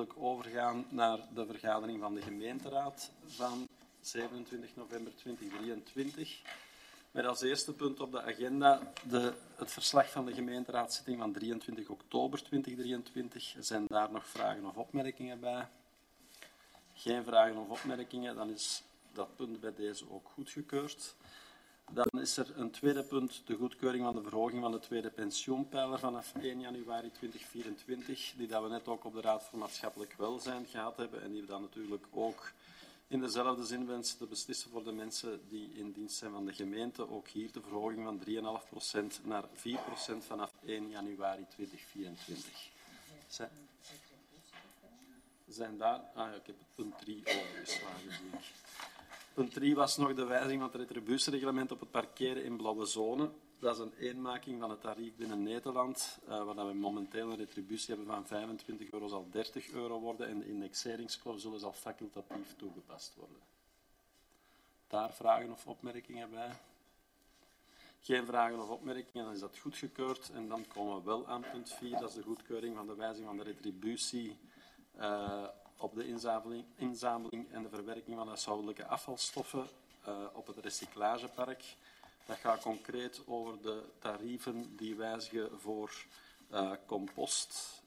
natuurlijk overgaan naar de vergadering van de gemeenteraad van 27 november 2023. Met als eerste punt op de agenda het verslag van de gemeenteraadszitting van 23 oktober 2023. Zijn daar nog vragen of opmerkingen bij? Geen vragen of opmerkingen, dan is dat punt bij deze ook goedgekeurd. Dan is er een tweede punt, de goedkeuring van de verhoging van de tweede pensioenpijler vanaf 1 januari 2024, die dat we net ook op de Raad voor Maatschappelijk Welzijn gehad hebben en die we dan natuurlijk ook in dezelfde zin wensen te beslissen voor de mensen die in dienst zijn van de gemeente. Ook hier de verhoging van 3,5% naar 4% vanaf 1 januari 2024. Zijn daar... Ah ja, ik heb het punt 3 overgeslagen, zie ik. Punt 3 was nog de wijziging van het retributiereglement op het parkeren in blauwe zone. Dat is een eenmaking van het tarief binnen Nederland, waar we momenteel een retributie hebben van €25 zal €30 worden en de indexeringsclausule zal facultatief toegepast worden. Daar vragen of opmerkingen bij? Geen vragen of opmerkingen, dan is dat goedgekeurd. En dan komen we wel aan punt 4, dat is de goedkeuring van de wijziging van de retributie op de inzameling en de verwerking van huishoudelijke afvalstoffen op het recyclagepark. Dat gaat concreet over de tarieven die wijzigen voor compost,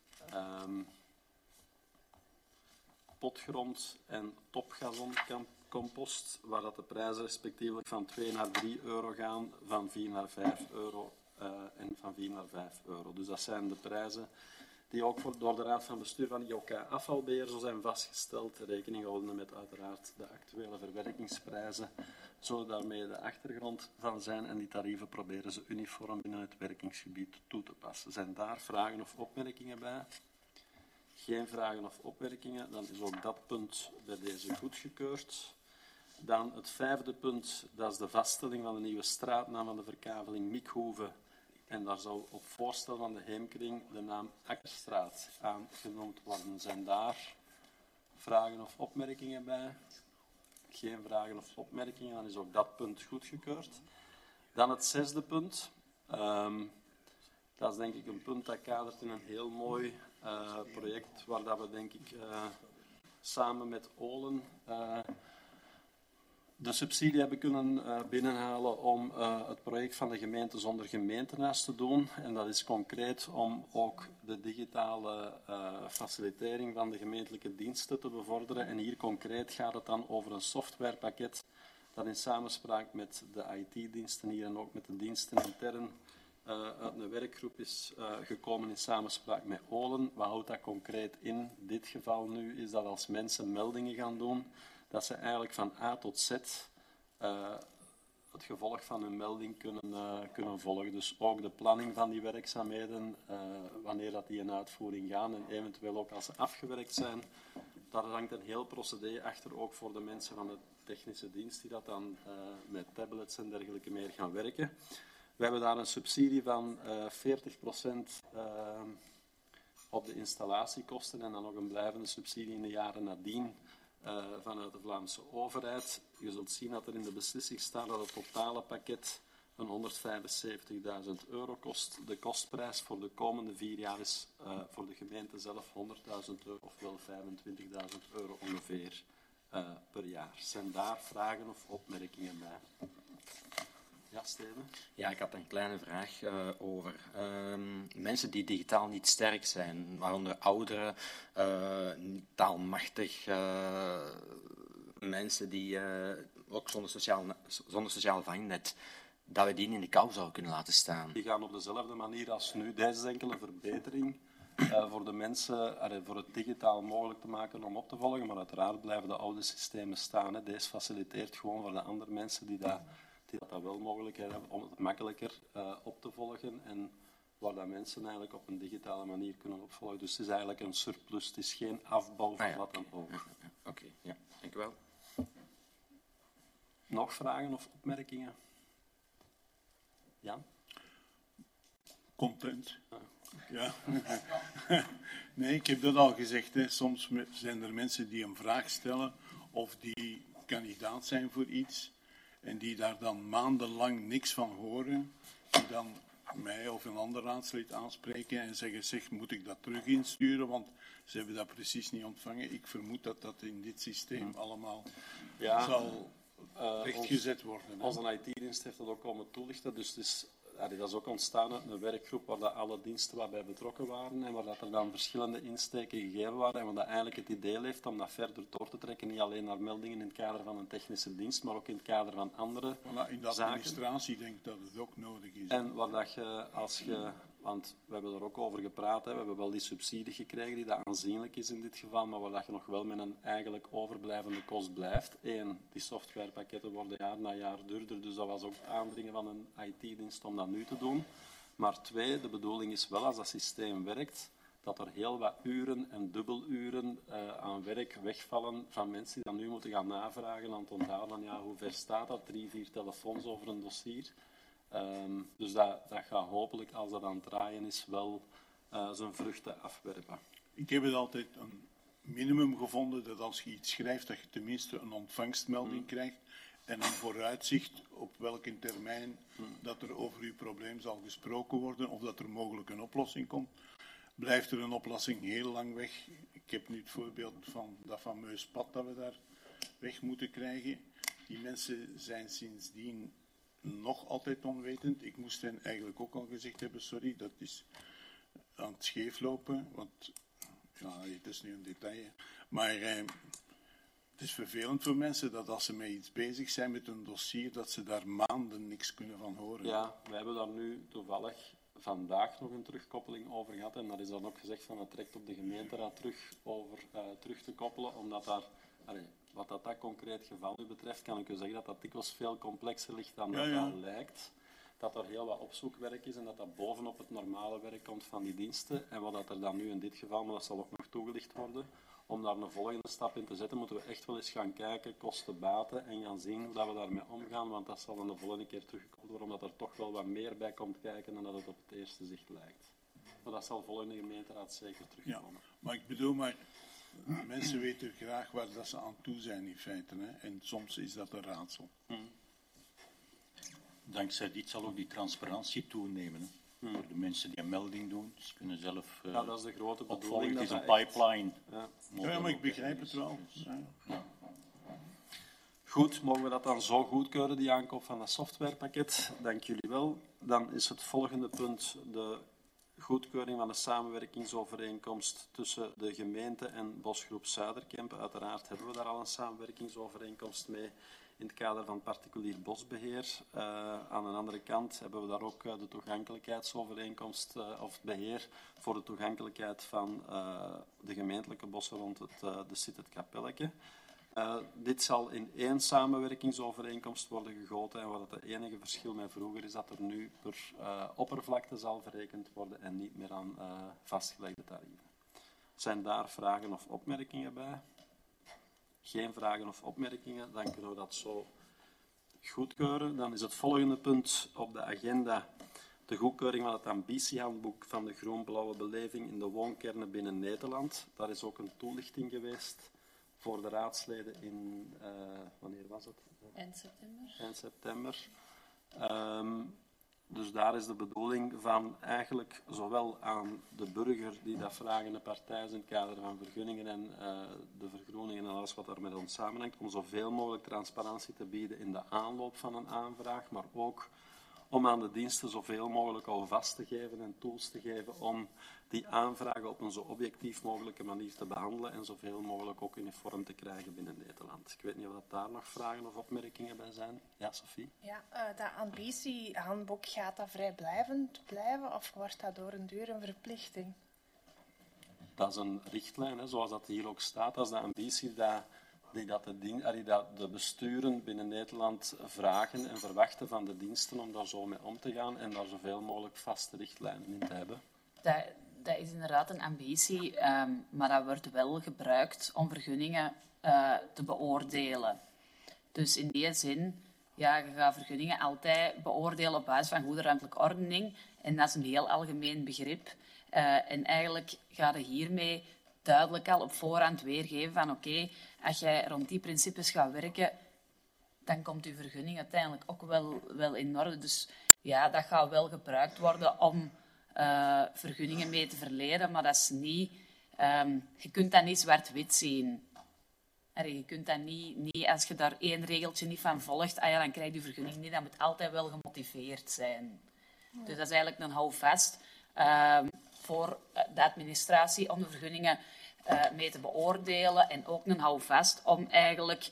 potgrond en topgazoncompost, waar dat de prijzen respectievelijk van €2 naar €3 gaan, van €4 naar €5 en van €4 naar €5. Dus dat zijn de prijzen die ook door de Raad van Bestuur van IOK Afvalbeheer zo zijn vastgesteld, rekening houdende met uiteraard de actuele verwerkingsprijzen, zo daarmee de achtergrond van zijn en die tarieven proberen ze uniform binnen het werkingsgebied toe te passen. Zijn daar vragen of opmerkingen bij? Geen vragen of opmerkingen, dan is ook dat punt bij deze goedgekeurd. Dan het vijfde punt, dat is de vaststelling van de nieuwe straatnaam van de verkaveling Mikhoeve. En daar zal op voorstel van de Heemkring de naam Akkerstraat aangenoemd worden. Zijn daar vragen of opmerkingen bij? Geen vragen of opmerkingen, dan is ook dat punt goedgekeurd. Dan het zesde punt. Dat is denk ik een punt dat kadert in een heel mooi project waar dat we denk ik samen met Olen de subsidie hebben kunnen binnenhalen om het project van de gemeente zonder gemeentehuis te doen. En dat is concreet om ook de digitale facilitering van de gemeentelijke diensten te bevorderen. En hier concreet gaat het dan over een softwarepakket dat in samenspraak met de IT-diensten hier en ook met de diensten intern uit een werkgroep is gekomen in samenspraak met Olen. Wat houdt dat concreet in? In dit geval nu is dat als mensen meldingen gaan doen, dat ze eigenlijk van A tot Z het gevolg van hun melding kunnen volgen. Dus ook de planning van die werkzaamheden, wanneer dat die in uitvoering gaan en eventueel ook als ze afgewerkt zijn. Daar hangt een heel procedé achter, ook voor de mensen van de technische dienst die dat dan met tablets en dergelijke meer gaan werken. We hebben daar een subsidie van 40% op de installatiekosten en dan nog een blijvende subsidie in de jaren nadien vanuit de Vlaamse overheid. Je zult zien dat er in de beslissing staat dat het totale pakket een €175.000 kost. De kostprijs voor de komende 4 jaar is voor de gemeente zelf €100.000, ofwel €25.000 ongeveer per jaar. Zijn daar vragen of opmerkingen bij? Ja, Steven? Ja, ik had een kleine vraag over mensen die digitaal niet sterk zijn, waaronder ouderen, taalmachtig, mensen die ook zonder sociaal vangnet, dat we die in de kou zouden kunnen laten staan. Die gaan op dezelfde manier als nu. Deze is enkele verbetering voor de mensen, voor het digitaal mogelijk te maken om op te volgen, maar uiteraard blijven de oude systemen staan. Hè. Deze faciliteert gewoon voor de andere mensen die dat wel mogelijk hebben om het makkelijker op te volgen en waar dat mensen eigenlijk op een digitale manier kunnen opvolgen. Dus het is eigenlijk een surplus, het is geen afbouw van wat dan over. Oké, ja, dank u wel. Nog vragen of opmerkingen? Jan? Content. Ja. Nee, ik heb dat al gezegd. Hè. Soms zijn er mensen die een vraag stellen of die kandidaat zijn voor iets en die daar dan maandenlang niks van horen, die dan mij of een ander raadslid aanspreken en zeggen, zeg, moet ik dat terug insturen, want ze hebben dat precies niet ontvangen. Ik vermoed dat dat in dit systeem allemaal zal rechtgezet worden. Onze IT-dienst heeft dat ook komen toelichten, dus dat is ook ontstaan uit een werkgroep waar alle diensten waarbij betrokken waren en waar dat er dan verschillende insteken gegeven waren en waar dat eigenlijk het idee leeft om dat verder door te trekken, niet alleen naar meldingen in het kader van een technische dienst, maar ook in het kader van andere in de administratie denk ik dat het ook nodig is. En waar dat je, want we hebben er ook over gepraat, we hebben wel die subsidie gekregen die dat aanzienlijk is in dit geval, maar waar dat je nog wel met een eigenlijk overblijvende kost blijft. 1, die softwarepakketten worden jaar na jaar duurder, dus dat was ook het aandringen van een IT-dienst om dat nu te doen. Maar 2, de bedoeling is wel als dat systeem werkt, dat er heel wat uren en dubbeluren aan werk wegvallen van mensen die dan nu moeten gaan navragen aan het onthouden van hoe ver staat dat, 3, 4 telefoons over een dossier. Dus dat gaat hopelijk, als dat aan het draaien is, wel zijn vruchten afwerpen. Ik heb het altijd een minimum gevonden dat als je iets schrijft, dat je tenminste een ontvangstmelding krijgt en een vooruitzicht op welke termijn dat er over uw probleem zal gesproken worden of dat er mogelijk een oplossing komt. Blijft er een oplossing heel lang weg? Ik heb nu het voorbeeld van dat fameus pad dat we daar weg moeten krijgen. Die mensen zijn sindsdien nog altijd onwetend. Ik moest hen eigenlijk ook al gezegd hebben, sorry, dat is aan het scheeflopen, want het is nu een detail. Maar het is vervelend voor mensen dat als ze met iets bezig zijn met een dossier, dat ze daar maanden niks kunnen van horen. Ja, wij hebben daar nu toevallig vandaag nog een terugkoppeling over gehad en dat is dan ook gezegd van het trekt op de gemeenteraad terug te koppelen, omdat daar... Wat dat concreet geval nu betreft, kan ik u zeggen dat dat dikwijls veel complexer ligt dan dat lijkt. Dat er heel wat opzoekwerk is en dat dat bovenop het normale werk komt van die diensten. En wat er dan nu in dit geval, maar dat zal ook nog toegelicht worden, om daar een volgende stap in te zetten, moeten we echt wel eens gaan kijken, kosten, baten, en gaan zien hoe dat we daarmee omgaan, want dat zal dan de volgende keer teruggekomen worden, omdat er toch wel wat meer bij komt kijken dan dat het op het eerste zicht lijkt. Maar dat zal volgende gemeenteraad zeker terugkomen. Ja, maar ik bedoel maar... Mensen weten graag waar dat ze aan toe zijn in feite. Hè? En soms is dat een raadsel. Dankzij dit zal ook die transparantie toenemen. Hè? Voor de mensen die een melding doen. Ze kunnen zelf dat is de grote bedoeling. opvolgen. Het is een pipeline. Ja, maar ik begrijp het wel. Ja. Goed, mogen we dat dan zo goedkeuren, die aankoop van dat softwarepakket? Dank jullie wel. Dan is het volgende punt de goedkeuring van de samenwerkingsovereenkomst tussen de gemeente en Bosgroep Zuiderkempen. Uiteraard hebben we daar al een samenwerkingsovereenkomst mee in het kader van particulier bosbeheer. Aan de andere kant hebben we daar ook de toegankelijkheidsovereenkomst of beheer voor de toegankelijkheid van de gemeentelijke bossen rond de Sit het Kapelleke. Dit zal in 1 samenwerkingsovereenkomst worden gegoten en wat het enige verschil met vroeger is dat er nu per oppervlakte zal verrekend worden en niet meer aan vastgelegde tarieven. Zijn daar vragen of opmerkingen bij? Geen vragen of opmerkingen, dan kunnen we dat zo goedkeuren. Dan is het volgende punt op de agenda de goedkeuring van het ambitiehandboek van de groen-blauwe beleving in de woonkernen binnen Nederland. Daar is ook een toelichting geweest voor de raadsleden in, wanneer was het? Eind september. Eind september. Dus daar is de bedoeling van eigenlijk zowel aan de burger die dat vragende partij is in het kader van vergunningen en de vergroeningen en alles wat daarmee rond samenhangt, om zoveel mogelijk transparantie te bieden in de aanloop van een aanvraag, maar ook om aan de diensten zoveel mogelijk al vast te geven en tools te geven om die aanvragen op een zo objectief mogelijke manier te behandelen en zoveel mogelijk ook uniform te krijgen binnen Nederland. Ik weet niet of dat daar nog vragen of opmerkingen bij zijn. Ja, Sophie? Ja, dat ambitiehandboek, gaat dat vrijblijvend blijven of wordt dat door een duur een verplichting? Dat is een richtlijn, hè, zoals dat hier ook staat. Dat is de ambitie die de besturen binnen Nederland vragen en verwachten van de diensten om daar zo mee om te gaan en daar zoveel mogelijk vaste richtlijnen in te hebben. Dat is inderdaad een ambitie, maar dat wordt wel gebruikt om vergunningen te beoordelen. Dus in die zin, ja, je gaat vergunningen altijd beoordelen op basis van goede ruimtelijke ordening. En dat is een heel algemeen begrip. En eigenlijk gaat het hiermee duidelijk al op voorhand weergeven van oké, als jij rond die principes gaat werken, dan komt je vergunning uiteindelijk ook wel in orde. Dus ja, dat gaat wel gebruikt worden om vergunningen mee te verlenen, maar dat is niet... je kunt dat niet zwart-wit zien. Je kunt dat niet, als je daar één regeltje niet van volgt, dan krijg je die vergunning niet. Dat moet altijd wel gemotiveerd zijn. Dus dat is eigenlijk een houvast voor de administratie om de vergunningen mee te beoordelen en ook een houvast om eigenlijk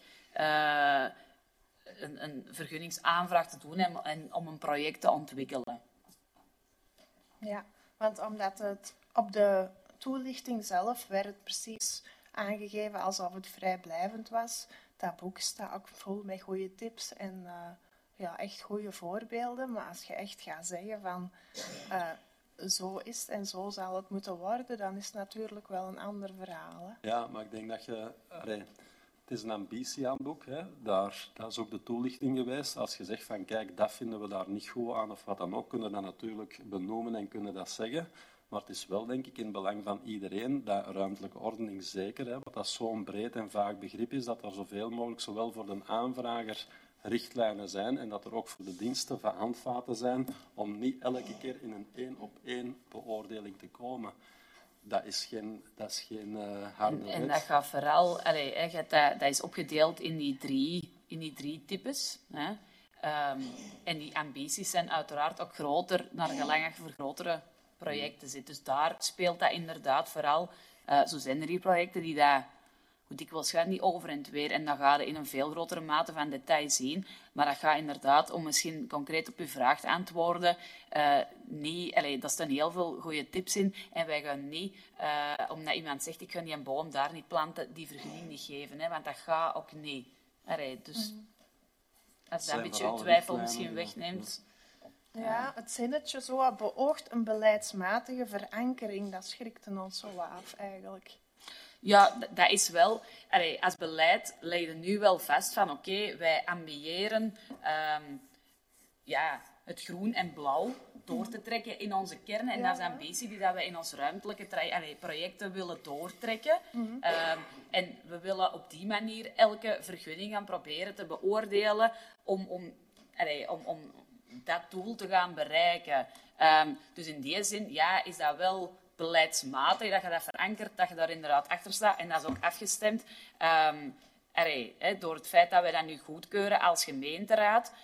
een vergunningsaanvraag te doen en om een project te ontwikkelen. Ja, want omdat het op de toelichting zelf werd het precies aangegeven alsof het vrijblijvend was. Dat boek staat ook vol met goede tips en echt goede voorbeelden. Maar als je echt gaat zeggen van zo is het en zo zal het moeten worden, dan is het natuurlijk wel een ander verhaal. Hè? Ja, maar ik denk dat je... Het is een ambitiehandboek. Hè. Dat is ook de toelichting geweest. Als je zegt van kijk, dat vinden we daar niet goed aan of wat dan ook, kunnen we dat natuurlijk benoemen en kunnen dat zeggen. Maar het is wel, denk ik, in het belang van iedereen dat ruimtelijke ordening zeker, want dat zo'n breed en vaag begrip is, dat er zoveel mogelijk, zowel voor de aanvrager, richtlijnen zijn en dat er ook voor de diensten van handvaten zijn om niet elke keer in een één-op-één beoordeling te komen. Dat is geen harde wet. En dat gaat vooral... dat is opgedeeld in die drie types. Hè. En die ambities zijn uiteraard ook groter naar gelang je voor grotere projecten zit. Dus daar speelt dat inderdaad vooral. Zo zijn er hier projecten die dat hoe dikwijls gaat niet over en weer. En dan ga je in een veel grotere mate van detail zien. Maar dat gaat inderdaad, om misschien concreet op uw vraag te antwoorden, daar staan heel veel goede tips in. En wij gaan niet, omdat iemand zegt, ik ga die een boom daar niet planten, die vergunning niet geven. Hè, want dat gaat ook niet. Dus als dat een beetje uw twijfel misschien wegneemt... Ja, het zinnetje zo beoogt een beleidsmatige verankering, dat schrikte ons zo af eigenlijk. Ja, dat is wel... als beleid leg je nu wel vast van oké, wij ambiëren het groen en blauw door te trekken in onze kern. En dat is de ambitie die dat wij in onze ruimtelijke projecten willen doortrekken. En we willen op die manier elke vergunning gaan proberen te beoordelen om dat doel te gaan bereiken. Dus in die zin is dat wel beleidsmatig, dat je dat verankert, dat je daar inderdaad achter staat. En dat is ook afgestemd door het feit dat wij dat nu goedkeuren als gemeenteraad.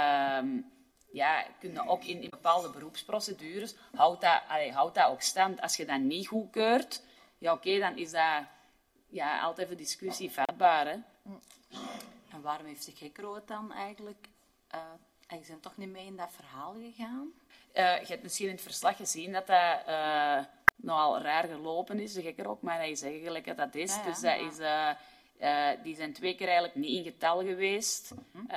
Kun je ook in bepaalde beroepsprocedures, houdt dat ook stand. Als je dat niet goedkeurt, dan is dat altijd een discussie vatbaar. Hè? En waarom heeft de GECRO het dan eigenlijk... je bent toch niet mee in dat verhaal gegaan? Je hebt misschien in het verslag gezien dat dat nogal raar gelopen is, de GECRO ook, maar dat is eigenlijk dat dat is. Dus dat is, die zijn 2 keer eigenlijk niet in getal geweest.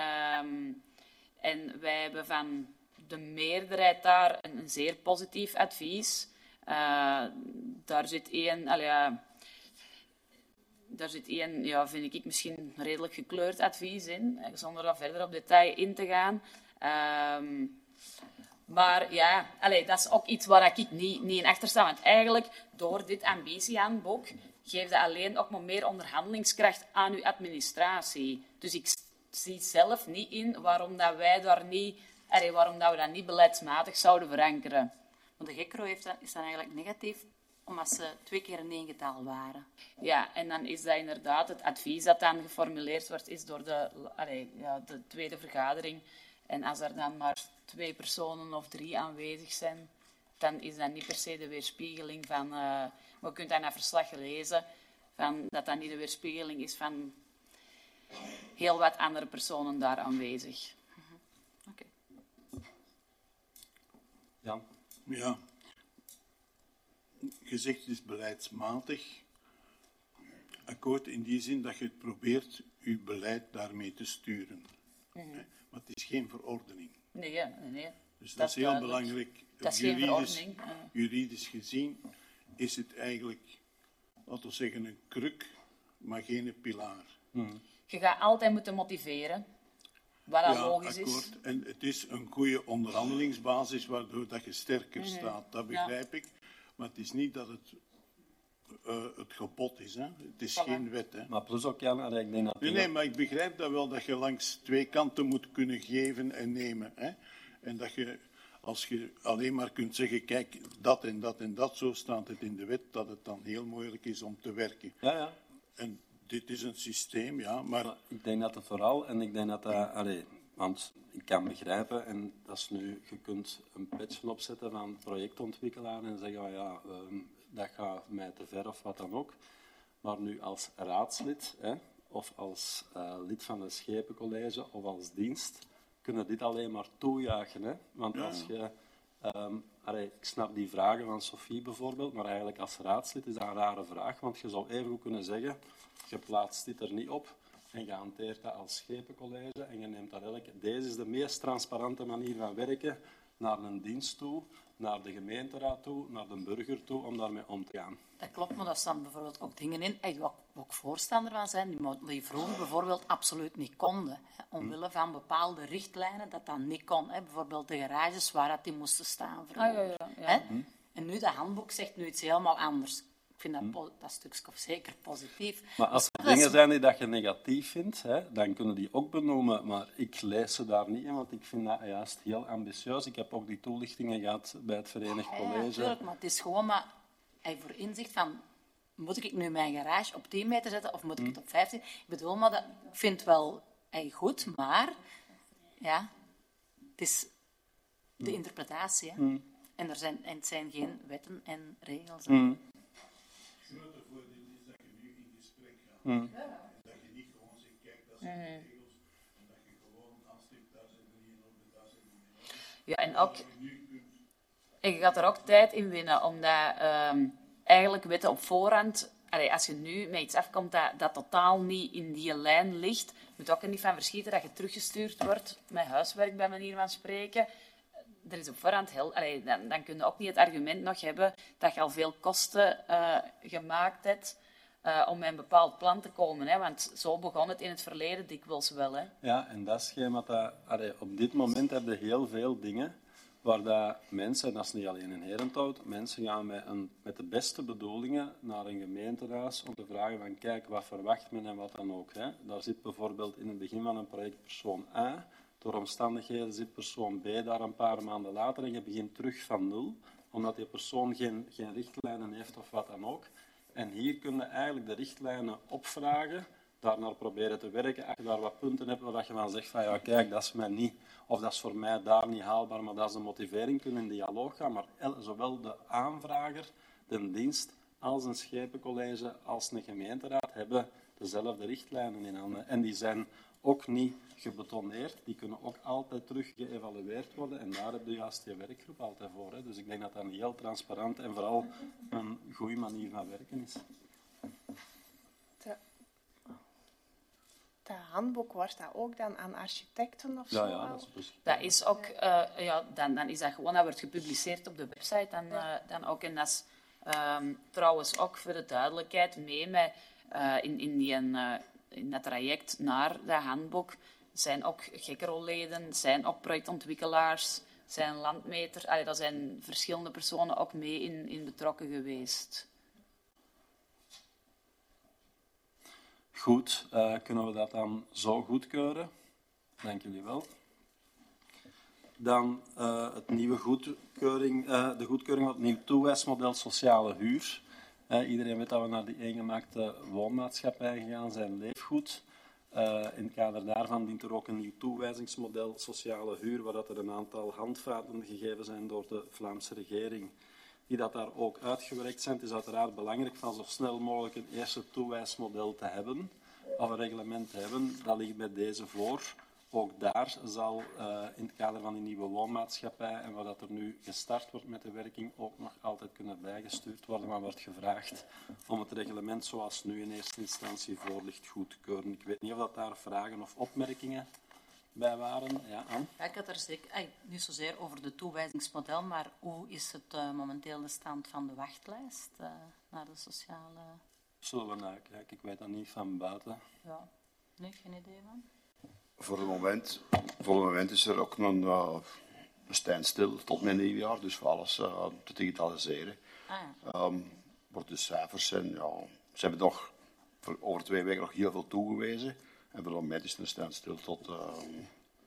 En wij hebben van de meerderheid daar een zeer positief advies. Daar zit één, vind ik misschien redelijk gekleurd advies in, zonder daar verder op detail in te gaan. Maar dat is ook iets waar ik niet in achter sta. Want eigenlijk, door dit ambitiehandboek, geeft dat alleen ook maar meer onderhandelingskracht aan uw administratie. Dus ik zie zelf niet in waarom dat wij daar niet, waarom dat we dat niet beleidsmatig zouden verankeren. Want de GECRO is dan eigenlijk negatief, omdat ze 2 keer in 1 getal waren. Ja, en dan is dat inderdaad het advies dat dan geformuleerd wordt, is door de tweede vergadering. En als er dan maar 2 personen of 3 aanwezig zijn, dan is dat niet per se de weerspiegeling van... maar je kunt dan naar verslag lezen, dat dat niet de weerspiegeling is van heel wat andere personen daar aanwezig. Oké. Jan? Ja. Je zegt het is beleidsmatig. Akkoord in die zin dat je het probeert je beleid daarmee te sturen. Maar het is geen verordening. Nee. Dus dat is heel belangrijk. Dat is geen verordening. Juridisch gezien is het eigenlijk, laten we zeggen, een kruk, maar geen pilaar. Je gaat altijd moeten motiveren, wat dat logisch akkoord. is. En het is een goede onderhandelingsbasis waardoor dat je sterker staat. Dat begrijp ik. Maar het is niet dat het gebod is. Hè? Het is geen wet. Hè? Maar plus ook, Jan, ik denk dat... Nee, maar ik begrijp dat wel, dat je langs 2 kanten moet kunnen geven en nemen. Hè? En dat je, als je alleen maar kunt zeggen, kijk, dat en dat en dat, zo staat het in de wet, dat het dan heel moeilijk is om te werken. Ja, ja. En dit is een systeem, ja, maar Ik denk dat het vooral, en ik denk dat dat, want ik kan begrijpen, en dat is nu, je kunt een patch opzetten van projectontwikkelaar en zeggen, van, ja, dat gaat mij te ver of wat dan ook. Maar nu als raadslid, of als lid van het Schepencollege of als dienst, kunnen dit alleen maar toejuichen. Hè? Want als je... ik snap die vragen van Sophie bijvoorbeeld, maar eigenlijk als raadslid is dat een rare vraag, want je zou even goed kunnen zeggen, je plaatst dit er niet op en je hanteert dat als Schepencollege en je neemt dat Deze is de meest transparante manier van werken naar een dienst toe, naar de gemeenteraad toe, naar de burger toe, om daarmee om te gaan. Dat klopt, maar daar staan bijvoorbeeld ook dingen in, waar ik ook voorstander van zijn, die vroeger bijvoorbeeld absoluut niet konden. Hè, omwille van bepaalde richtlijnen dat dat niet kon. Hè, bijvoorbeeld de garages waar dat die moesten staan. Ja. Hè? En nu, dat handboek zegt nu iets helemaal anders. Ik vind dat stukje zeker positief. Maar als er dingen zijn die dat je negatief vindt, dan kunnen die ook benoemen. Maar ik lees ze daar niet in, want ik vind dat juist heel ambitieus. Ik heb ook die toelichtingen gehad bij het Verenigd College. Ja, natuurlijk, maar het is gewoon maar voor inzicht van... Moet ik nu mijn garage op 10 meter zetten of moet ik het op 15? Ik bedoel, maar dat vind ik wel goed, maar... Ja, het is de interpretatie. Hè. En het zijn geen wetten en regels. het grote voordeel is dat je nu in gesprek gaat. En dat je niet gewoon zegt, kijk, dat zijn de regels. En dat je gewoon aanstipt, daar zit er niet in orde, daar zit er niet in orde. Ja, en ook... En je gaat er ook tijd in winnen, omdat eigenlijk wetten op voorhand... als je nu met iets afkomt dat totaal niet in die lijn ligt, moet je ook er niet van verschieten dat je teruggestuurd wordt met huiswerk, bij manier van spreken. Er is op voorhand dan kun je ook niet het argument nog hebben dat je al veel kosten gemaakt hebt om met een bepaald plan te komen. Hè? Want zo begon het in het verleden dikwijls wel. Hè? Ja, en dat is geen wat dat... op dit moment heb je heel veel dingen waar dat mensen, en dat is niet alleen in Herenthout, mensen gaan met de beste bedoelingen naar een gemeentehuis om te vragen van kijk, wat verwacht men en wat dan ook. Hè? Daar zit bijvoorbeeld in het begin van een project persoon A, door omstandigheden zit persoon B daar een paar maanden later en je begint terug van nul, omdat die persoon geen richtlijnen heeft of wat dan ook. En hier kun je eigenlijk de richtlijnen opvragen, daarnaar proberen te werken. Als je daar wat punten hebt waar je dan zegt van ja, kijk, dat is mij niet, of dat is voor mij daar niet haalbaar, maar dat is de motivering, kunnen in dialoog gaan. Maar zowel de aanvrager, de dienst, als een schepencollege, als een gemeenteraad hebben dezelfde richtlijnen in handen. En die zijn ook niet gebetonneerd, die kunnen ook altijd terug geëvalueerd worden. En daar heb je juist die werkgroep altijd voor. Hè. Dus ik denk dat dat een heel transparant en vooral een goede manier van werken is. Dat handboek, wordt dat ook dan aan architecten of zo? Ja, dat is dus... Dat is ook... dan is dat gewoon... Dat wordt gepubliceerd op de website dan ook. En dat is trouwens ook voor de duidelijkheid mee met... in dat traject naar dat handboek zijn ook GECRO-leden, zijn ook projectontwikkelaars, zijn landmeters. Daar zijn verschillende personen ook mee in betrokken geweest. Goed, kunnen we dat dan zo goedkeuren? Dank jullie wel. Dan de goedkeuring van het nieuw toewijsmodel sociale huur. Iedereen weet dat we naar die eengemaakte woonmaatschappij gegaan zijn, leefgoed. In het kader daarvan dient er ook een nieuw toewijzingsmodel sociale huur, waar er een aantal handvaten gegeven zijn door de Vlaamse regering, die dat daar ook uitgewerkt zijn. Het is uiteraard belangrijk van zo snel mogelijk een eerste toewijsmodel te hebben, of een reglement te hebben. Dat ligt bij deze voor. Ook daar zal in het kader van die nieuwe woonmaatschappij en waar dat er nu gestart wordt met de werking ook nog altijd kunnen bijgestuurd worden. Maar wordt gevraagd om het reglement zoals nu in eerste instantie voor ligt goed te keuren. Ik weet niet of dat daar vragen of opmerkingen bij waren. Ja, Anne? Ja, ik had er zeker, niet zozeer over de toewijzingsmodel, maar hoe is het momenteel de stand van de wachtlijst naar de sociale... Zullen we naar kijken? Ik weet dat niet van buiten. Ja, nee, geen idee van. Voor het moment is er ook een standstill tot mijn nieuwjaar, dus voor alles te digitaliseren. Voor de cijfers zijn, ze hebben nog over 2 weken nog heel veel toegewezen. En voor het moment is het een standstill tot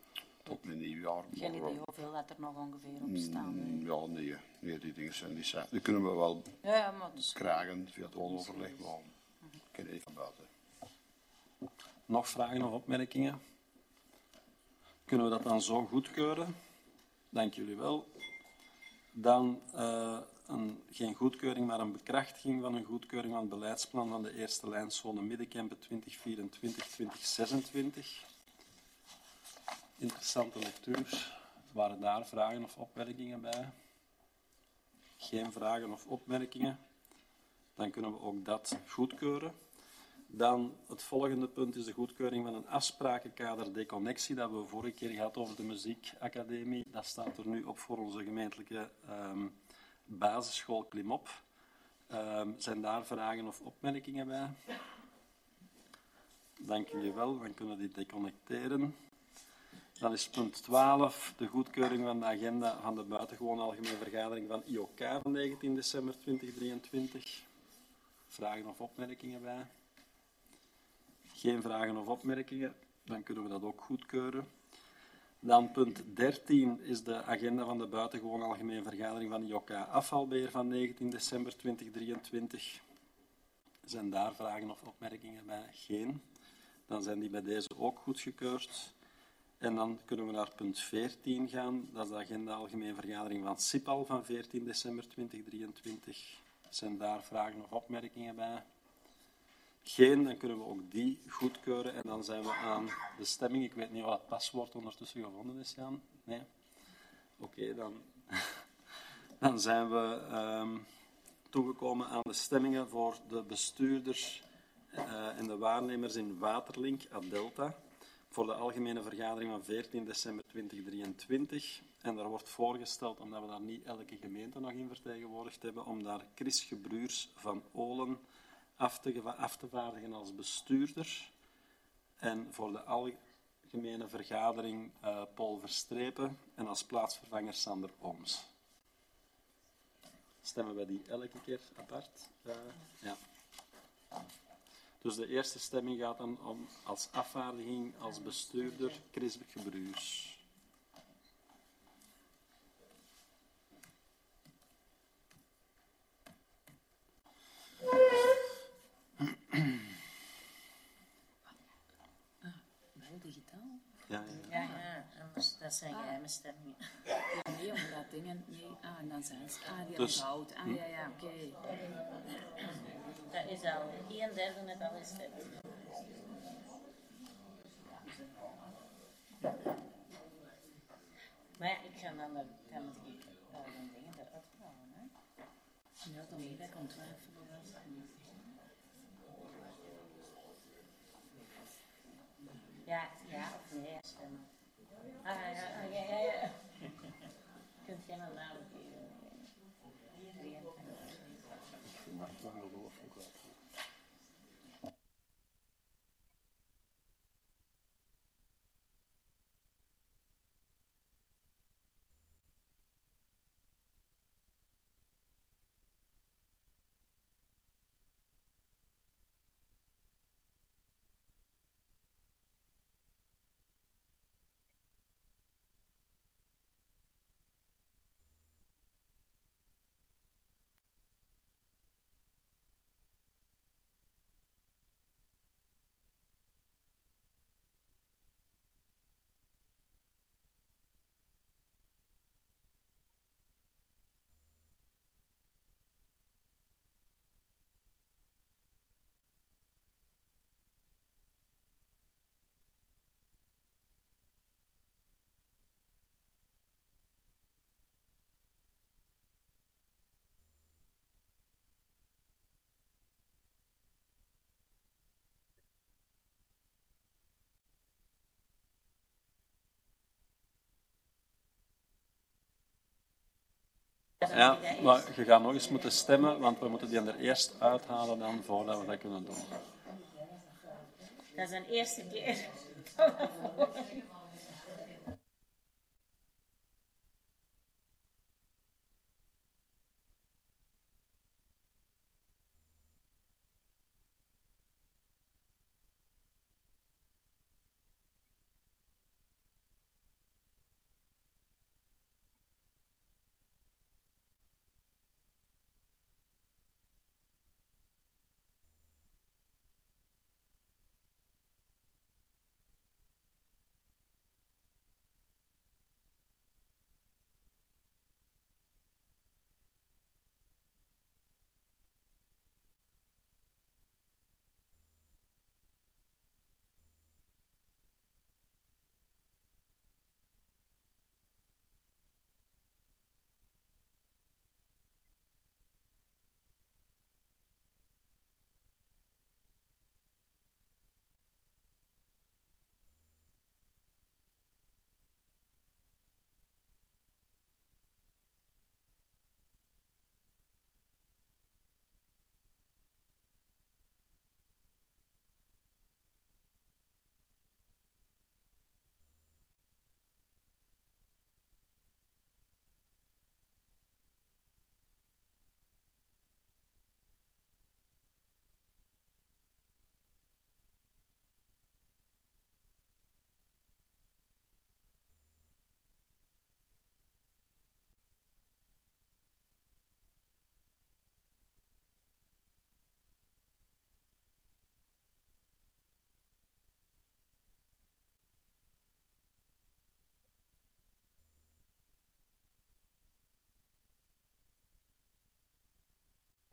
tot mijn nieuwjaar. Geen Maar, idee hoeveel dat er nog ongeveer op staan. ja, nee, die dingen zijn die zijn. Die kunnen we wel Ja, maar dus... krijgen via het overleg, maar ik ken het van buiten. Nog vragen of opmerkingen? Kunnen we dat dan zo goedkeuren? Dank jullie wel. Dan geen goedkeuring, maar een bekrachtiging van een goedkeuring van het beleidsplan van de eerste lijnzone Middenkampen 2024-2026. Interessante lectuur. Waren daar vragen of opmerkingen bij? Geen vragen of opmerkingen. Dan kunnen we ook dat goedkeuren. Dan het volgende punt is de goedkeuring van een afsprakenkader deconnectie. Dat hebben we vorige keer gehad over de muziekacademie. Dat staat er nu op voor onze gemeentelijke basisschool Klimop. Zijn daar vragen of opmerkingen bij? Dank jullie wel. Dan kunnen we die deconnecteren. Dan is punt 12 de goedkeuring van de agenda van de buitengewone algemene vergadering van IOK van 19 december 2023. Vragen of opmerkingen bij? Geen vragen of opmerkingen, dan kunnen we dat ook goedkeuren. Dan punt 13 is de agenda van de buitengewone algemene vergadering van IOK afvalbeheer van 19 december 2023. Zijn daar vragen of opmerkingen bij? Geen. Dan zijn die bij deze ook goedgekeurd. En dan kunnen we naar punt 14 gaan. Dat is de agenda algemene vergadering van CIPAL van 14 december 2023. Zijn daar vragen of opmerkingen bij? Geen, dan kunnen we ook die goedkeuren. En dan zijn we aan de stemming. Ik weet niet wat het paswoord ondertussen gevonden is, Jan. Nee? Oké, dan zijn we toegekomen aan de stemmingen voor de bestuurders en de waarnemers in Waterlink, Adelta, voor de algemene vergadering van 14 december 2023. En daar wordt voorgesteld, omdat we daar niet elke gemeente nog in vertegenwoordigd hebben, om daar Chris Gebruurs van Olen af te vaardigen als bestuurder. En voor de algemene vergadering Paul Verstrepen en als plaatsvervanger Sander Ooms. Stemmen we die elke keer apart? Ja. Dus de eerste stemming gaat dan om als afvaardiging als bestuurder Chris Gebruurs. Wel digitaal? Ja. Ja, anders, dat zijn geheime stemmingen. Ja, nee, omdat dingen... Nee. En dan zijn ze... die Dus- onthoud. Ja, oké. Dat is al 1/3 net al gestemd. Maar ja, ik ga dan de dingen eruit halen. Hè? Ja, dan moet ik ontwijfelen. Ja of nee stemmen. Ja. Kunt jij een naam geven? Ja, maar je gaat nog eens moeten stemmen, want we moeten die er eerst uithalen dan voordat we dat kunnen doen. Dat is een eerste keer.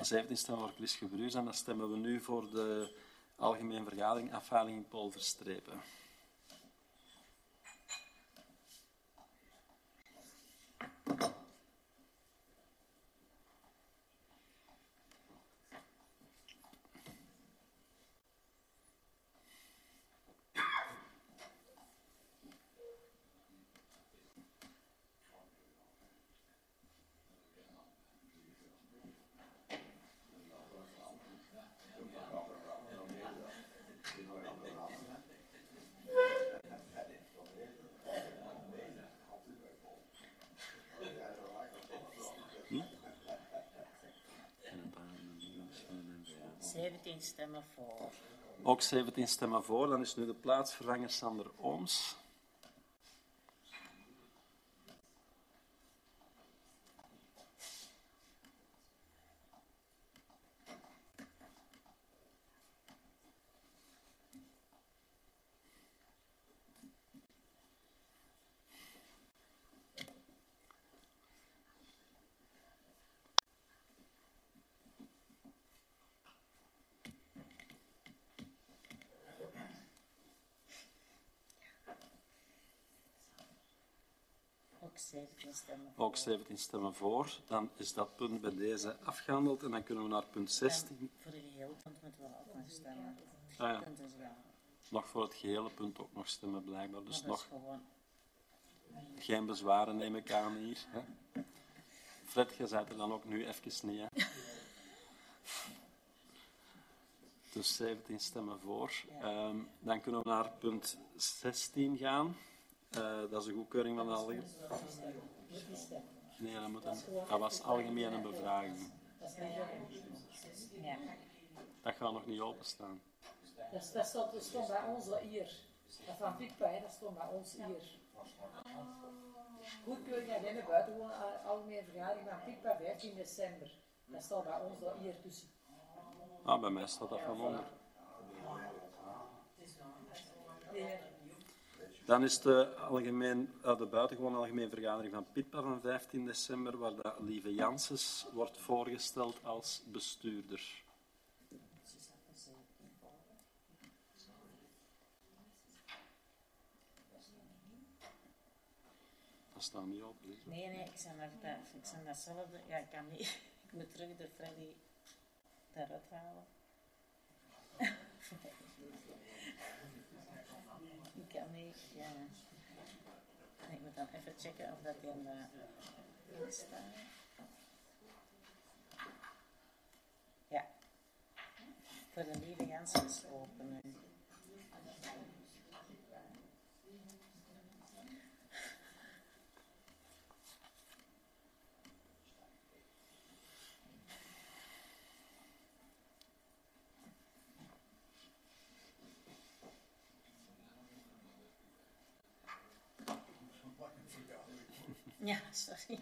17 stemmen voor Chris Gebruus en dan stemmen we nu voor de algemene vergadering afvaardiging Paul Verstrepen. Stemmen voor. Ook 17 stemmen voor. Dan is nu de plaatsvervanger Sander Ooms. Ook 17 stemmen voor. Dan is dat punt bij deze afgehandeld en dan kunnen we naar punt 16. Voor het gehele punt moeten we ook nog stemmen. Ah, ja. Nog voor het gehele punt ook nog stemmen, blijkbaar. Dus nog gewoon... geen bezwaren, neem ik aan hier. Hè? Fred, je bent er dan ook nu even niet. Hè? Dus 17 stemmen voor. Ja. Dan kunnen we naar punt 16 gaan. Dat is de goedkeuring van de algemene. Nee, dat was algemene bevraging. Dat gaat nog niet openstaan. Dat stond bij ons hier. Dat van Piekpa, dat stond bij ons hier. Goedkeuring en de buitengewoon algemene vergadering van Piekpa 15 december. Dat staat bij ons hier tussen. Ah, bij mij staat dat van onder. Dan is de buitengewone algemene vergadering van PIPA van 15 december, waar de Lieve Janssens wordt voorgesteld als bestuurder. Dat staat niet op. Dus. Nee, ik ben datzelfde. Ja, ik kan niet. Ik moet terug de Freddy daaruit halen. Ik kan niet, ja. Ik moet dan even checken of dat in staat. Ja. Voor de Lieve Janssens openen. Ja, sorry.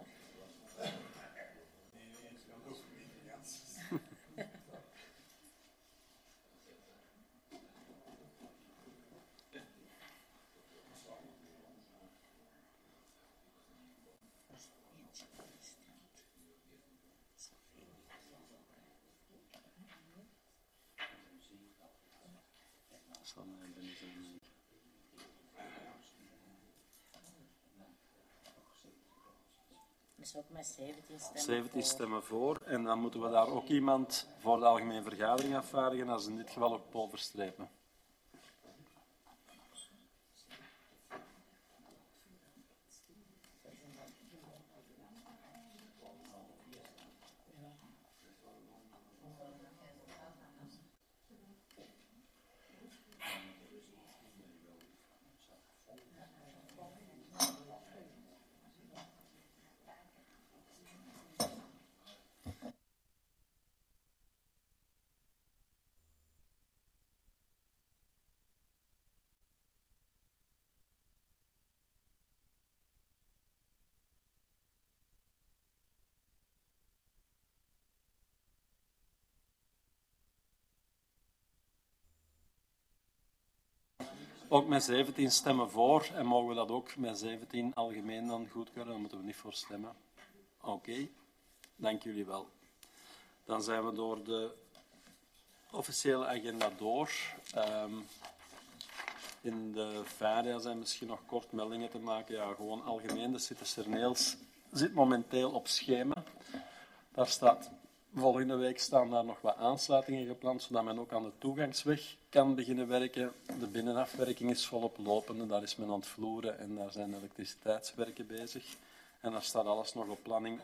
Dus ook met 17 stemmen 17 stemmen voor. En dan moeten we daar ook iemand voor de algemene vergadering afvaardigen. Dat is in dit geval ook Paul Verstrepen. Ook met 17 stemmen voor. En mogen we dat ook met 17 algemeen dan goedkeuren? Dan moeten we niet voor stemmen. Oké. Dank jullie wel. Dan zijn we door de officiële agenda door. In de VARIA zijn misschien nog kort meldingen te maken. Ja, gewoon algemeen. De Citeserneels zit momenteel op schema. Daar staat, volgende week staan daar nog wat aansluitingen gepland, zodat men ook aan de toegangsweg kan beginnen werken. De binnenafwerking is volop lopende. Daar is men aan het vloeren en daar zijn elektriciteitswerken bezig. En daar staat alles nog op planning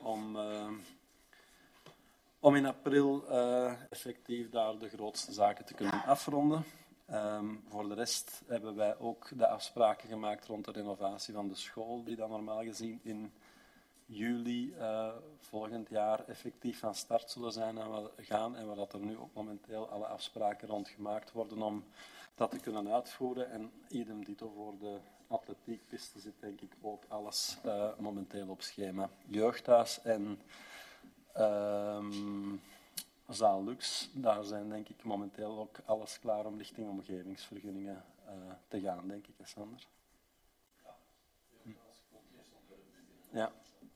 om in april effectief daar de grootste zaken te kunnen afronden. Voor de rest hebben wij ook de afspraken gemaakt rond de renovatie van de school, die dan normaal gezien in juli volgend jaar effectief van start zullen zijn en waar dat er nu ook momenteel alle afspraken rond gemaakt worden om dat te kunnen uitvoeren. En idem dito voor de atletiekpiste zit denk ik ook alles momenteel op schema. Jeugdhuis en Zaal Lux, daar zijn denk ik momenteel ook alles klaar om richting omgevingsvergunningen te gaan, denk ik, Sander. Ja.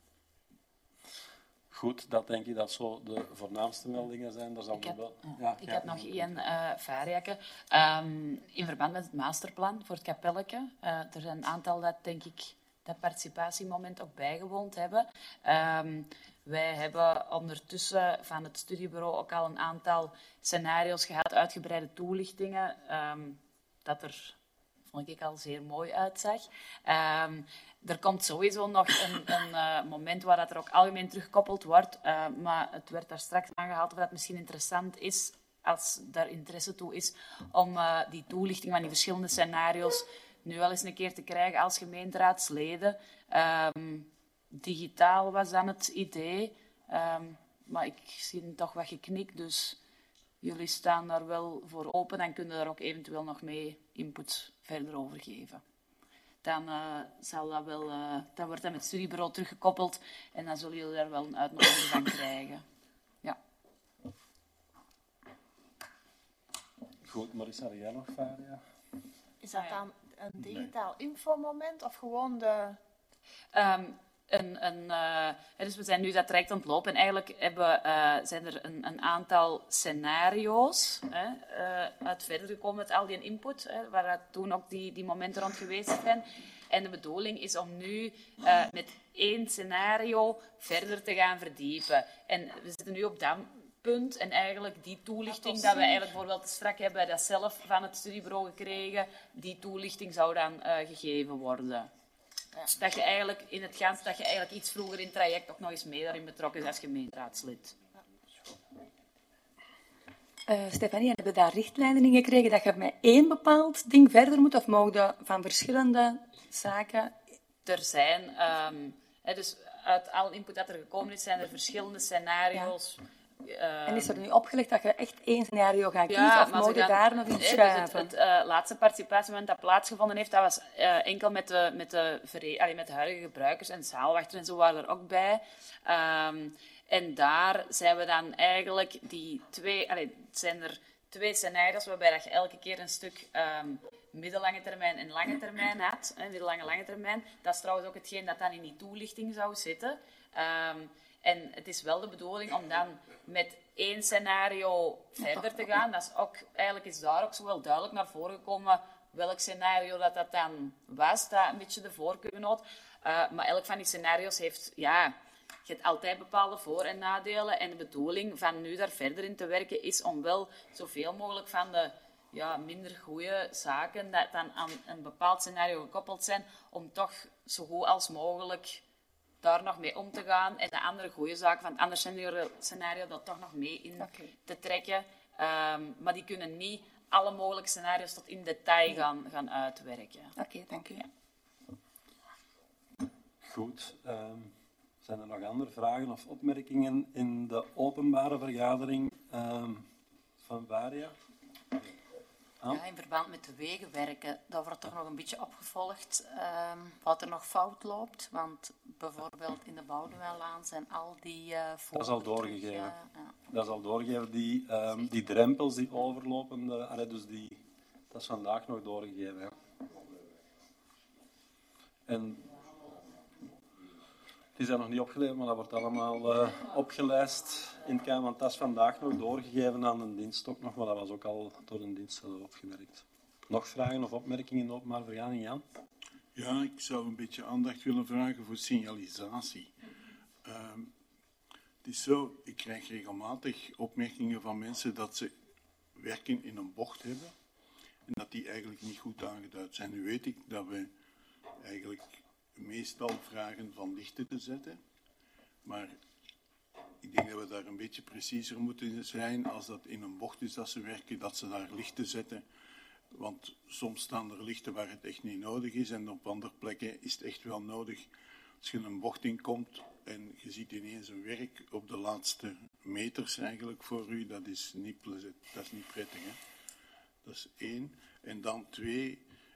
Goed, dat denk ik dat zo de voornaamste meldingen zijn. Daar zal ik had nog één variake. In verband met het masterplan voor het kapelletje. Er zijn een aantal dat, denk ik, dat participatiemoment ook bijgewoond hebben. Wij hebben ondertussen van het studiebureau ook al een aantal scenario's gehad, uitgebreide toelichtingen, dat er, vond ik, al zeer mooi uitzag. Er komt sowieso nog een moment waar dat er ook algemeen teruggekoppeld wordt, maar het werd daar straks aangehaald of dat misschien interessant is, als daar interesse toe is, om die toelichting van die verschillende scenario's nu wel eens een keer te krijgen als gemeenteraadsleden. Digitaal was dan het idee, maar ik zie toch wat geknikt, dus jullie staan daar wel voor open en kunnen daar ook eventueel nog mee input verder over geven. Dan zal dat wel, dan wordt dat met het studiebureau teruggekoppeld en dan zullen jullie daar wel een uitnodiging van krijgen. Ja. Goed, Marissa, had jij nog Varia? Is dat dan een digitaal infomoment of gewoon de... Dus we zijn nu dat traject aan het lopen en eigenlijk zijn er een aantal scenario's uit verder gekomen met al die input, waar toen ook die momenten rond geweest zijn. En de bedoeling is om nu met 1 scenario verder te gaan verdiepen. En we zitten nu op dat punt en eigenlijk die toelichting dat we eigenlijk bijvoorbeeld strak hebben dat zelf van het studiebureau gekregen, die toelichting zou dan gegeven worden. Dat je eigenlijk in het Gans, dat je eigenlijk iets vroeger in het traject ook nog eens mee daarin betrokken is als gemeenteraadslid. Stefanie, hebben we daar richtlijnen in gekregen dat je met 1 bepaald ding verder moet of mogen je van verschillende zaken? Er zijn, dus uit alle input dat er gekomen is, zijn er verschillende scenario's. Ja. En is er nu opgelegd dat je echt 1 scenario gaat kiezen of mogen daar nog iets schrijven? Dus het laatste participatiemoment dat plaatsgevonden heeft, dat was enkel met de huidige gebruikers en zaalwachters en zo waren er ook bij. En daar zijn we dan eigenlijk het zijn er 2 scenario's waarbij dat je elke keer een stuk middellange termijn en lange termijn had. Middellange, lange termijn. Dat is trouwens ook hetgeen dat dan in die toelichting zou zitten. En het is wel de bedoeling om dan met 1 scenario verder te gaan. Dat is ook, eigenlijk is daar ook zo wel duidelijk naar voren gekomen welk scenario dat dan was, dat een beetje de voorkeur genoot. Maar elk van die scenario's heeft, je hebt altijd bepaalde voor- en nadelen. En de bedoeling van nu daar verder in te werken is om wel zoveel mogelijk van de minder goede zaken dat dan aan een bepaald scenario gekoppeld zijn, om toch zo goed als mogelijk daar nog mee om te gaan en de andere goede zaken van het andere scenario dat toch nog mee in te trekken. Maar die kunnen niet alle mogelijke scenario's tot in detail gaan uitwerken. Oké, dank u. Ja. Goed. Zijn er nog andere vragen of opmerkingen in de openbare vergadering van Varia? Ja, in verband met de wegenwerken, dat wordt toch nog een beetje opgevolgd wat er nog fout loopt. Want bijvoorbeeld in de Boudewijnlaan zijn al die dat is al doorgegeven. Dat is al doorgegeven. Die drempels die overlopen, dat is vandaag nog doorgegeven. Ja. En Die zijn nog niet opgeleverd, maar dat wordt allemaal opgelijst in het kader, want dat is vandaag nog doorgegeven aan een dienst ook nog, maar dat was ook al door een dienst opgewerkt. Nog vragen of opmerkingen in de openbare vergadering, Jan? Ja, ik zou een beetje aandacht willen vragen voor signalisatie. Het is zo, ik krijg regelmatig opmerkingen van mensen dat ze werken in een bocht hebben en dat die eigenlijk niet goed aangeduid zijn. Nu weet ik dat we eigenlijk meestal vragen van lichten te zetten, maar ik denk dat we daar een beetje preciezer moeten zijn als dat in een bocht is dat ze werken, dat ze daar lichten zetten. Want soms staan er lichten waar het echt niet nodig is en op andere plekken is het echt wel nodig. Als je een bocht inkomt en je ziet ineens een werk op de laatste meters eigenlijk voor u, dat is niet plezant, dat is niet prettig. Hè? Dat is 1. En dan 2,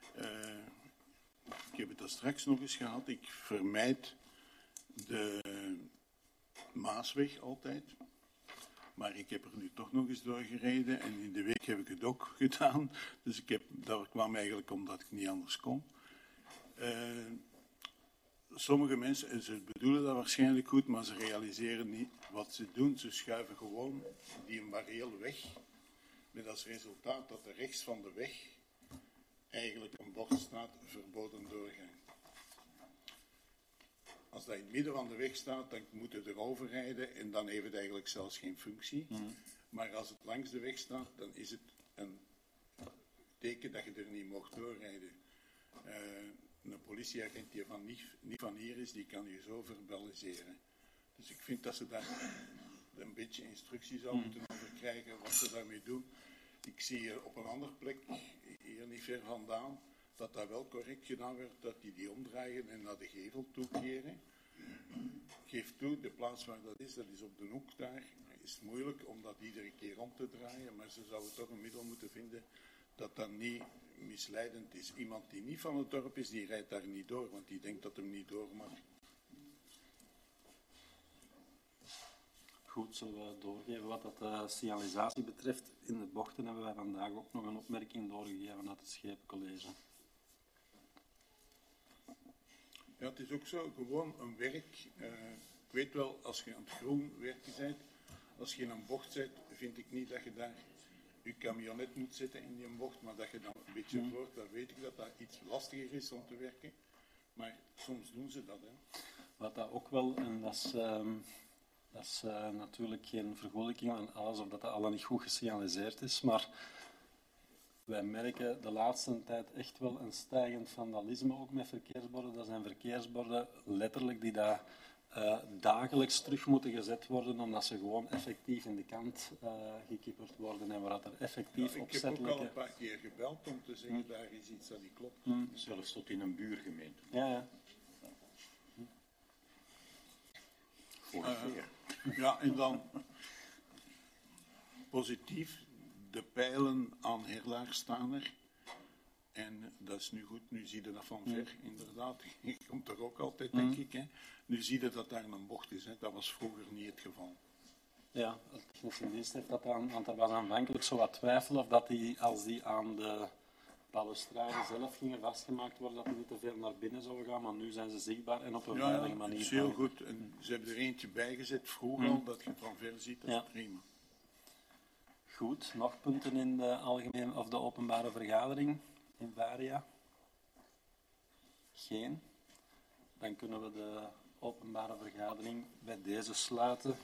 ik heb het daar straks nog eens gehad, ik vermijd de Maasweg altijd. Maar ik heb er nu toch nog eens doorgereden en in de week heb ik het ook gedaan. Dus dat kwam eigenlijk omdat ik niet anders kon. Sommige mensen, en ze bedoelen dat waarschijnlijk goed, maar ze realiseren niet wat ze doen. Ze schuiven gewoon die een barrière weg. Met als resultaat dat er rechts van de weg eigenlijk een bord staat, verboden doorgang. Als dat in het midden van de weg staat, dan moeten we erover rijden en dan heeft het eigenlijk zelfs geen functie. Maar als het langs de weg staat, dan is het een teken dat je er niet mocht doorrijden. Een politieagent die niet van hier is, die kan je zo verbaliseren. Dus ik vind dat ze daar een beetje instructies zou moeten over krijgen wat ze daarmee doen. Ik zie hier op een andere plek, hier niet ver vandaan, dat dat wel correct gedaan werd, dat die omdraaien en naar de gevel toekeren. Geef toe, de plaats waar dat is op de hoek daar. Het is moeilijk om dat iedere keer om te draaien, maar ze zouden toch een middel moeten vinden dat dat niet misleidend is. Iemand die niet van het dorp is, die rijdt daar niet door, want die denkt dat hem niet door mag. Goed, zullen we doorgeven wat dat signalisatie betreft. In de bochten hebben wij vandaag ook nog een opmerking doorgegeven uit het Schepencollege. Ja, het is ook zo, gewoon een werk. Ik weet wel, als je aan het groen werken bent, als je in een bocht zit, vind ik niet dat je daar je camionet moet zetten in die bocht, maar dat je dan een beetje voort, dan weet ik dat dat iets lastiger is om te werken. Maar soms doen ze dat, hè. Wat dat ook wel, en dat is natuurlijk geen vergoelijking van alles, of dat al niet goed gesignaliseerd is, maar wij merken de laatste tijd echt wel een stijgend vandalisme, ook met verkeersborden. Dat zijn verkeersborden letterlijk die daar dagelijks terug moeten gezet worden, omdat ze gewoon effectief in de kant gekipperd worden en waar dat er effectief opzettelijke... Ik heb ook al een paar keer gebeld om te zeggen, daar is iets dat niet klopt. Zelfs tot in een buurgemeente. Ja. Ja, en dan positief, de pijlen aan Herlaar staan er. En dat is nu goed, nu zie je dat van ver, inderdaad. Je komt er ook altijd, denk ik. Hè. Nu zie je dat daar een bocht is, hè. Dat was vroeger niet het geval. Ja, de technische dienst heeft dat aan, want er was aanvankelijk zo wat twijfel of dat die, als die aan de balustrade zelf gingen vastgemaakt worden, dat die niet te veel naar binnen zouden gaan, maar nu zijn ze zichtbaar en op een veilige manier. Ja, dat is heel goed. En ze hebben er eentje bijgezet vroeger al, dat je van ver ziet, dat is prima. Goed, nog punten in de algemene of de openbare vergadering in Varia? Geen. Dan kunnen we de openbare vergadering bij deze sluiten.